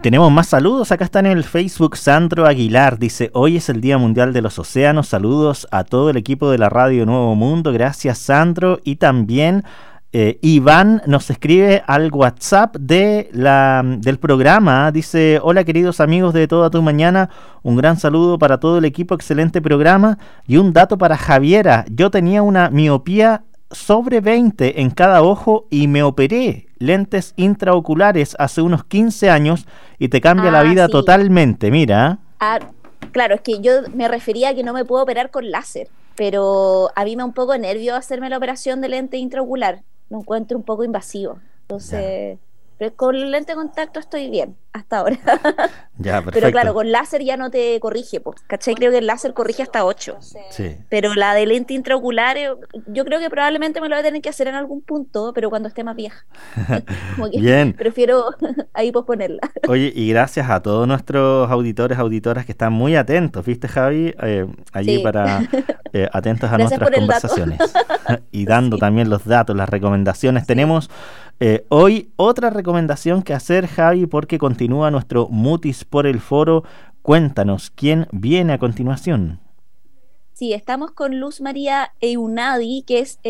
tenemos más saludos. Acá está en el Facebook Sandro Aguilar. Dice, hoy es el Día Mundial de los Océanos. Saludos a todo el equipo de la Radio Nuevo Mundo. Gracias, Sandro. Y también Iván nos escribe al WhatsApp del programa. Dice, hola queridos amigos de Toda Tu Mañana. Un gran saludo para todo el equipo. Excelente programa. Y un dato para Javiera. Yo tenía una miopía sobre 20 en cada ojo y me operé lentes intraoculares hace unos 15 años y te cambia la vida totalmente, mira. Claro, es que yo me refería a que no me puedo operar con láser, pero a mí me da un poco de nervio hacerme la operación de lente intraocular, lo encuentro un poco invasivo, entonces pero con lente de contacto estoy bien hasta ahora. Ya, perfecto. Pero claro, con láser ya no te corrige, ¿cachai? Creo que el láser corrige hasta 8. Sí. Pero la de lente intraocular, yo creo que probablemente me lo voy a tener que hacer en algún punto, pero cuando esté más vieja. Como que bien. Prefiero ahí posponerla. Oye, y gracias a todos nuestros auditoras que están muy atentos, ¿viste, Javi? Allí para atentos a nuestras conversaciones. Y dando también los datos, las recomendaciones. Sí. Tenemos hoy otra recomendación que hacer, Javi, porque continúa nuestro Mutis por el Foro. Cuéntanos, ¿quién viene a continuación? Sí, estamos con Luz María Einaudi, que es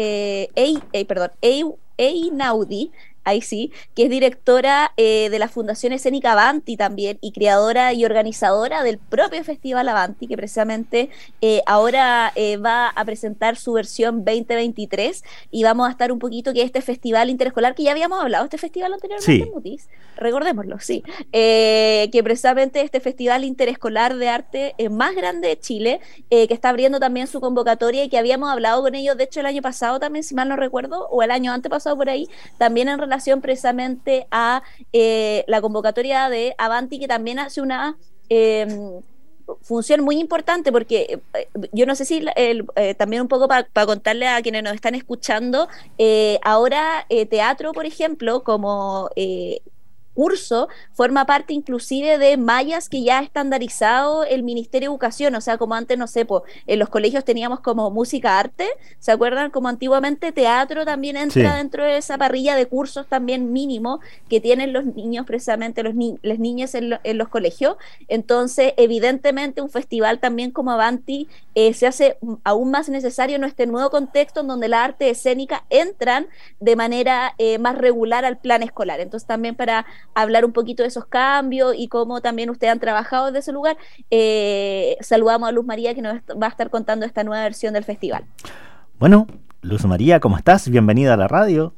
Einaudi, ahí sí, que es directora de la Fundación Escénica Avanti también, y creadora y organizadora del propio Festival Avanti, que precisamente ahora va a presentar su versión 2023, y vamos a estar un poquito que este festival interescolar, que ya habíamos hablado de este festival anteriormente, sí. Mutis, recordémoslo, sí, que precisamente este festival interescolar de arte más grande de Chile, que está abriendo también su convocatoria, y que habíamos hablado con ellos, de hecho el año pasado también, si mal no recuerdo, o el año antepasado por ahí, también en relación precisamente a la convocatoria de Avanti, que también hace una función muy importante, porque yo no sé si también un poco para contarle a quienes nos están escuchando, ahora teatro, por ejemplo, como curso, forma parte inclusive de mallas que ya ha estandarizado el Ministerio de Educación, o sea, como antes, no sé, en los colegios teníamos como música arte, ¿se acuerdan? Como antiguamente teatro también entra dentro de esa parrilla de cursos también mínimo que tienen los niños, precisamente las niñas en los colegios. Entonces, evidentemente un festival también como Avanti se hace aún más necesario en este nuevo contexto en donde la arte escénica entran de manera más regular al plan escolar. Entonces, también para hablar un poquito de esos cambios y cómo también ustedes han trabajado desde ese lugar, saludamos a Luz María, que nos va a estar contando esta nueva versión del festival. Bueno, Luz María, ¿cómo estás? Bienvenida a la radio.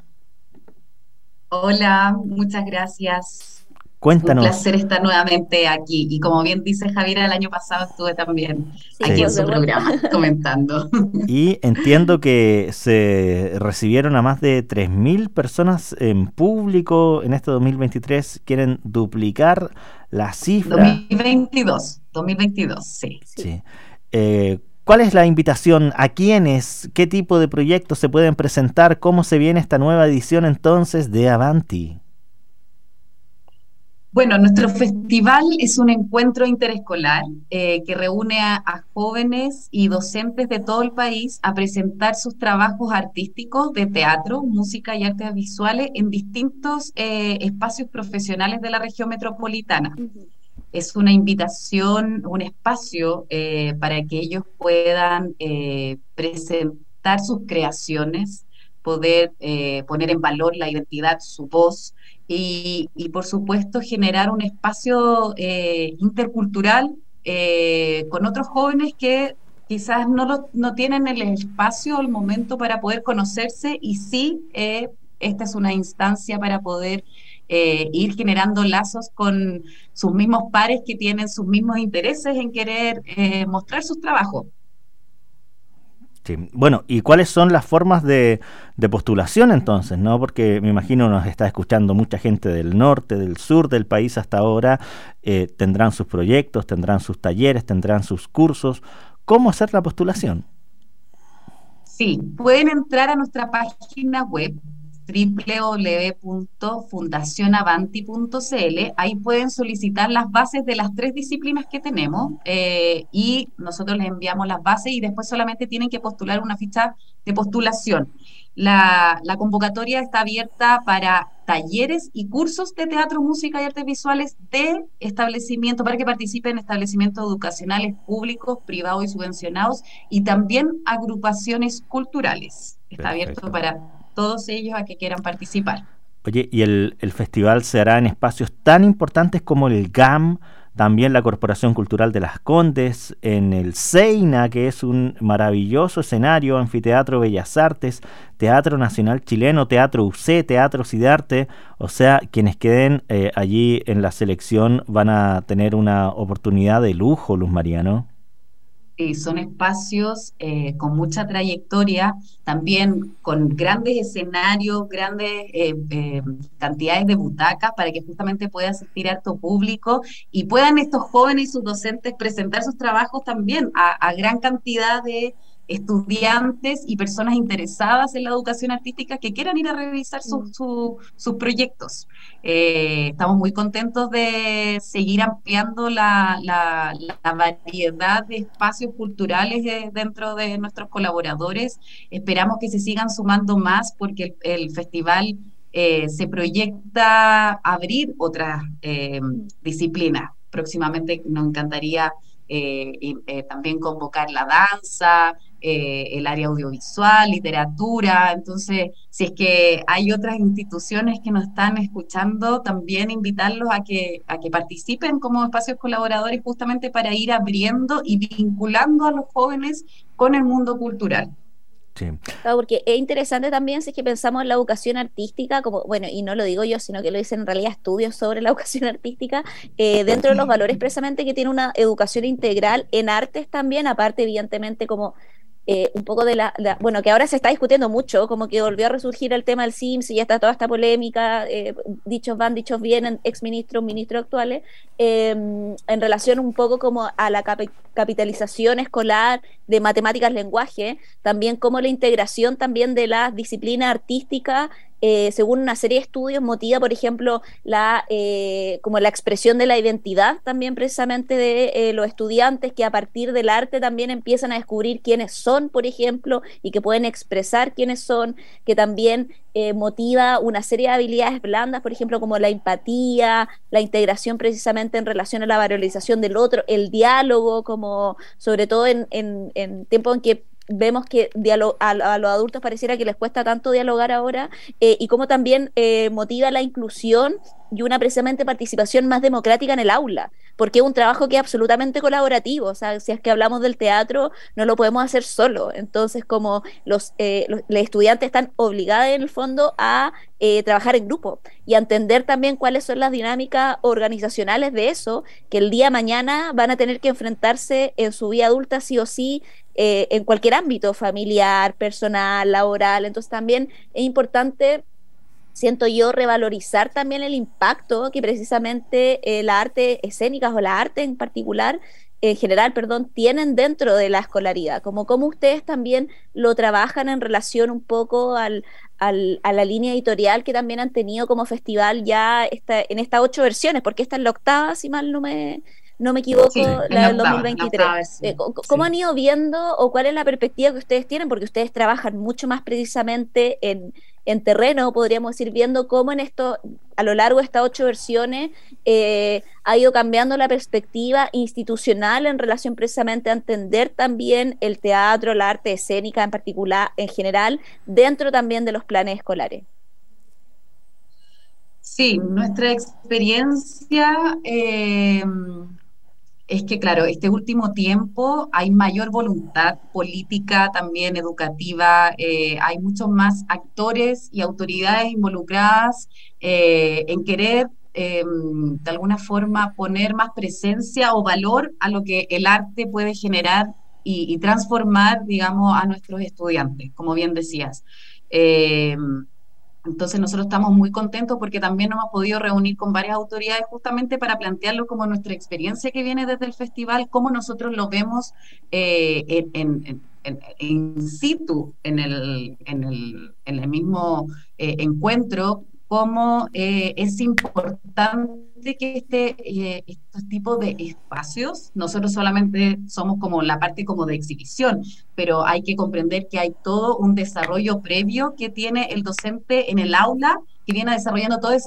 Hola, muchas gracias. Cuéntanos. Un placer estar nuevamente aquí. Y como bien dice Javiera, el año pasado estuve también aquí en su programa comentando. Y entiendo que se recibieron a más de 3.000 personas en público en este 2023. ¿Quieren duplicar la cifra? 2022, sí. Sí. ¿Cuál es la invitación? ¿A quiénes? ¿Qué tipo de proyectos se pueden presentar? ¿Cómo se viene esta nueva edición entonces de Avanti? Bueno, nuestro festival es un encuentro interescolar que reúne a jóvenes y docentes de todo el país a presentar sus trabajos artísticos de teatro, música y artes visuales en distintos espacios profesionales de la región metropolitana. Es una invitación, un espacio para que ellos puedan presentar sus creaciones, poder poner en valor la identidad, su voz, y por supuesto generar un espacio intercultural con otros jóvenes que quizás no tienen el espacio o el momento para poder conocerse, y sí, esta es una instancia para poder ir generando lazos con sus mismos pares que tienen sus mismos intereses en querer mostrar sus trabajos. Sí. Bueno, ¿y cuáles son las formas de postulación entonces, no? Porque me imagino nos está escuchando mucha gente del norte, del sur del país hasta ahora, tendrán sus proyectos, tendrán sus talleres, tendrán sus cursos. ¿Cómo hacer la postulación? Sí, pueden entrar a nuestra página web www.fundacionavanti.cl. Ahí pueden solicitar las bases de las 3 disciplinas que tenemos, y nosotros les enviamos las bases y después solamente tienen que postular una ficha de postulación. La convocatoria está abierta para talleres y cursos de teatro, música y artes visuales de establecimiento, para que participen en establecimientos educacionales públicos, privados y subvencionados, y también agrupaciones culturales. Está abierto para todos ellos a que quieran participar. Oye, y el festival se hará en espacios tan importantes como el GAM, también la Corporación Cultural de Las Condes, en el Seina, que es un maravilloso escenario, Anfiteatro Bellas Artes, Teatro Nacional Chileno, Teatro UC, Teatro Sidarte. O sea, quienes queden allí en la selección van a tener una oportunidad de lujo, Luz María, ¿no? Son espacios con mucha trayectoria, también con grandes escenarios, grandes cantidades de butacas para que justamente pueda asistir harto público y puedan estos jóvenes y sus docentes presentar sus trabajos también a gran cantidad de estudiantes y personas interesadas en la educación artística que quieran ir a revisar sus proyectos. Estamos muy contentos de seguir ampliando la variedad de espacios culturales dentro de nuestros colaboradores. Esperamos que se sigan sumando más porque el festival se proyecta abrir otras disciplinas. Próximamente nos encantaría también convocar la danza, el área audiovisual, literatura. Entonces, si es que hay otras instituciones que nos están escuchando, también invitarlos a que participen como espacios colaboradores justamente para ir abriendo y vinculando a los jóvenes con el mundo cultural. Sí. Claro, porque es interesante también si es que pensamos en la educación artística, como, bueno, y no lo digo yo, sino que lo dicen en realidad estudios sobre la educación artística, dentro de los valores precisamente que tiene una educación integral en artes también, aparte evidentemente como un poco de bueno, que ahora se está discutiendo mucho, como que volvió a resurgir el tema del Sims y ya está toda esta polémica, dichos van, dichos vienen, exministros, ministros actuales, en relación un poco como a la capitalización escolar de matemáticas, lenguaje, también como la integración también de las disciplinas artísticas, según una serie de estudios, motiva, por ejemplo, como la expresión de la identidad también precisamente de los estudiantes que a partir del arte también empiezan a descubrir quiénes son, por ejemplo, y que pueden expresar quiénes son, que también motiva una serie de habilidades blandas, por ejemplo, como la empatía, la integración precisamente en relación a la valorización del otro, el diálogo, como sobre todo en tiempos en que vemos que a los adultos pareciera que les cuesta tanto dialogar ahora, y cómo también motiva la inclusión y una precisamente participación más democrática en el aula, porque es un trabajo que es absolutamente colaborativo. O sea, si es que hablamos del teatro, no lo podemos hacer solo. Entonces, como los estudiantes están obligados en el fondo a trabajar en grupo y a entender también cuáles son las dinámicas organizacionales de eso, que el día de mañana van a tener que enfrentarse en su vida adulta sí o sí, en cualquier ámbito, familiar, personal, laboral. Entonces también es importante, siento yo, revalorizar también el impacto que precisamente la arte escénica o la arte en particular, en general, perdón, tienen dentro de la escolaridad, como cómo ustedes también lo trabajan en relación un poco a la línea editorial que también han tenido como festival ya en estas 8 versiones, porque esta es la octava, si mal no me equivoco, Sí, la del 2023. ¿Cómo han ido viendo o cuál es la perspectiva que ustedes tienen? Porque ustedes trabajan mucho más precisamente en terreno, podríamos ir viendo cómo a lo largo de estas 8 versiones ha ido cambiando la perspectiva institucional en relación precisamente a entender también el teatro, la arte escénica en particular, en general, dentro también de los planes escolares. Sí, nuestra experiencia es que, claro, este último tiempo hay mayor voluntad política, también educativa, hay muchos más actores y autoridades involucradas en querer, de alguna forma, poner más presencia o valor a lo que el arte puede generar y transformar, digamos, a nuestros estudiantes, como bien decías. Eh, entonces nosotros estamos muy contentos porque también nos hemos podido reunir con varias autoridades justamente para plantearlo como nuestra experiencia que viene desde el festival, cómo nosotros lo vemos in situ en el mismo encuentro, cómo es importante que estos tipos de espacios, nosotros solamente somos como la parte como de exhibición, pero hay que comprender que hay todo un desarrollo previo que tiene el docente en el aula, que viene desarrollando todas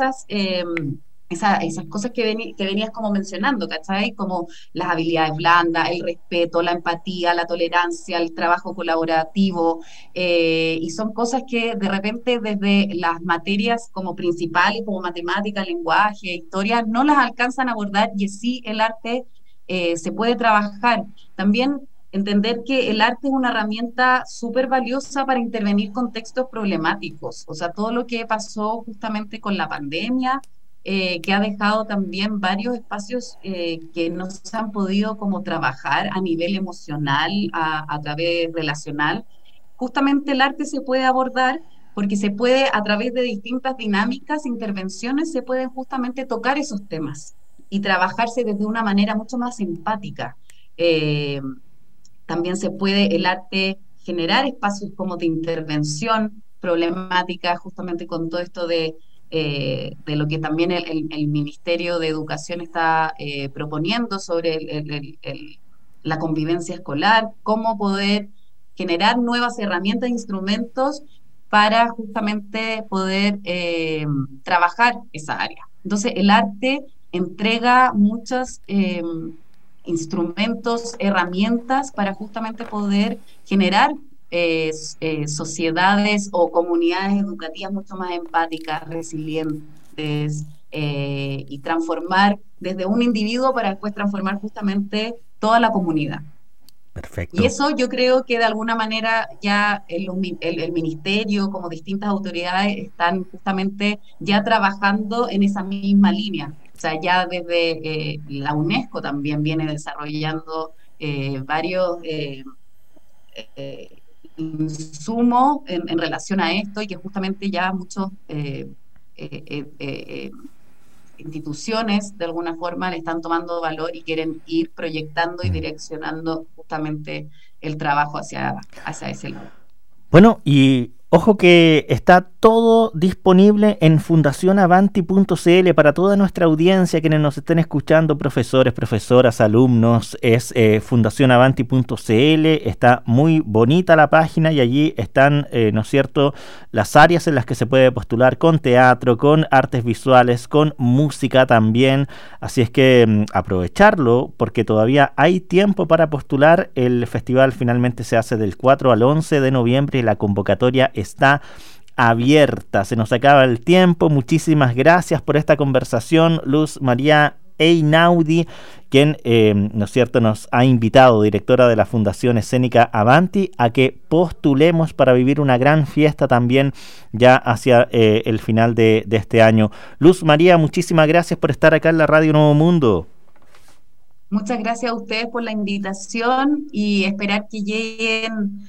esas cosas que venías como mencionando, ¿cachai? Como las habilidades blandas, el respeto, la empatía, la tolerancia, el trabajo colaborativo, y son cosas que de repente desde las materias como principales, como matemática, lenguaje, historia, no las alcanzan a abordar, y sí el arte se puede trabajar. También entender que el arte es una herramienta súper valiosa para intervenir contextos problemáticos, o sea, todo lo que pasó justamente con la pandemia, que ha dejado también varios espacios que no se han podido como trabajar a nivel emocional, a través relacional. Justamente el arte se puede abordar porque se puede, a través de distintas dinámicas, intervenciones, se pueden justamente tocar esos temas y trabajarse desde una manera mucho más empática. Eh, También se puede el arte generar espacios como de intervención problemática, justamente con todo esto de lo que también el Ministerio de Educación está proponiendo sobre la convivencia escolar, cómo poder generar nuevas herramientas e instrumentos para justamente poder trabajar esa área. Entonces, el arte entrega muchas instrumentos, herramientas para justamente poder generar sociedades o comunidades educativas mucho más empáticas, resilientes, y transformar desde un individuo para después transformar justamente toda la comunidad. Y Perfecto. eso yo creo que de alguna manera ya el ministerio, como distintas autoridades, están justamente ya trabajando en esa misma línea. O sea, ya desde la UNESCO también viene desarrollando varios insumos en relación a esto, y que justamente ya muchos instituciones de alguna forma le están tomando valor y quieren ir proyectando y Mm. direccionando justamente el trabajo hacia ese lado. Bueno, y ojo que está todo disponible en fundacionavanti.cl para toda nuestra audiencia, quienes nos estén escuchando, profesores, profesoras, alumnos, es fundacionavanti.cl, está muy bonita la página y allí están, ¿no es cierto?, las áreas en las que se puede postular con teatro, con artes visuales, con música también, así es que aprovecharlo porque todavía hay tiempo para postular. El festival finalmente se hace del 4 al 11 de noviembre y la convocatoria está abierta. Se nos acaba el tiempo. Muchísimas gracias por esta conversación, Luz María Einaudi, quien, ¿no es cierto?, nos ha invitado, directora de la Fundación Escénica Avanti, a que postulemos para vivir una gran fiesta también ya hacia el final de este año. Luz María, muchísimas gracias por estar acá en la Radio Nuevo Mundo. Muchas gracias a ustedes por la invitación y esperar que lleguen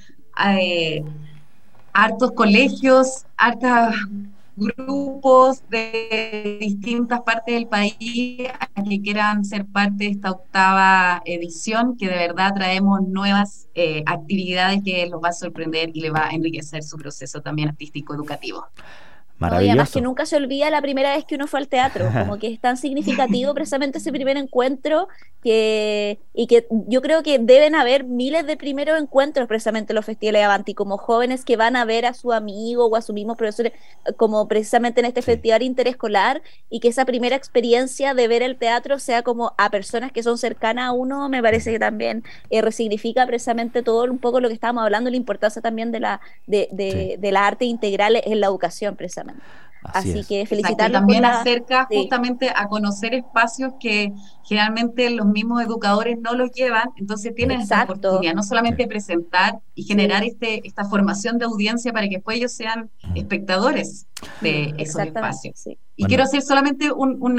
hartos colegios, hartos grupos de distintas partes del país a que quieran ser parte de esta octava edición, que de verdad traemos nuevas actividades que los va a sorprender y les va a enriquecer su proceso también artístico educativo. No, y además que Maravilloso. nunca se olvida la primera vez que uno fue al teatro, como que es tan significativo precisamente ese primer encuentro y que yo creo que deben haber miles de primeros encuentros precisamente en los festivales de Avanti, como jóvenes que van a ver a su amigo o a sus mismos profesores, como precisamente en este Sí. festival interescolar, y que esa primera experiencia de ver el teatro sea como a personas que son cercanas a uno, me parece que también resignifica precisamente todo un poco lo que estábamos hablando, la importancia también Sí, de las artes integrales en la educación precisamente. así Así es. que Exacto, y felicitarlos por también la... acerca Sí, justamente a conocer espacios que generalmente los mismos educadores no los llevan, entonces Mm. tienen esta exacto, oportunidad no Sí. solamente de presentar y generar sí, esta formación de audiencia para que después ellos sean Mm. espectadores de esos exactamente, espacios. sí. Y quiero Bueno, hacer solamente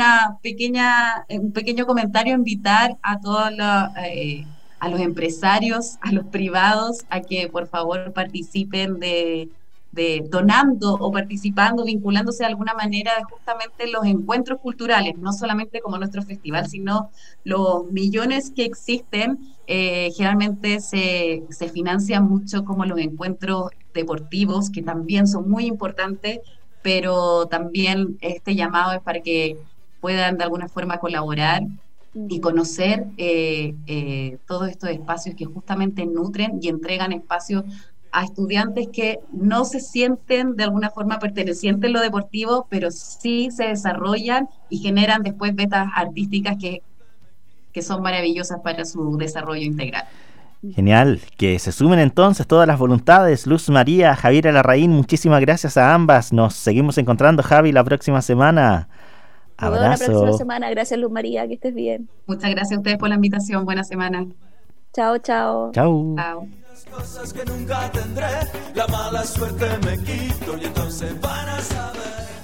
un pequeño comentario, invitar a a los empresarios, a los privados, a que por favor participen donando o participando, vinculándose de alguna manera de justamente los encuentros culturales, no solamente como nuestro festival, sino los millones que existen. Generalmente se financian mucho como los encuentros deportivos, que también son muy importantes, pero también este llamado es para que puedan de alguna forma colaborar y conocer todos estos espacios que justamente nutren y entregan espacios a estudiantes que no se sienten de alguna forma pertenecientes en lo deportivo, pero sí se desarrollan y generan después betas artísticas que son maravillosas para su desarrollo integral. Genial, que se sumen entonces todas las voluntades. Luz María, Javiera Larraín, muchísimas gracias a ambas. Nos seguimos encontrando, Javi, la próxima semana. Abrazo. La próxima semana. Gracias, Luz María, que estés bien. Muchas gracias a ustedes por la invitación. Buena semana. Chao, chao. Chao. Chao. Cosas que nunca tendré, la mala suerte me quito y entonces van a saber.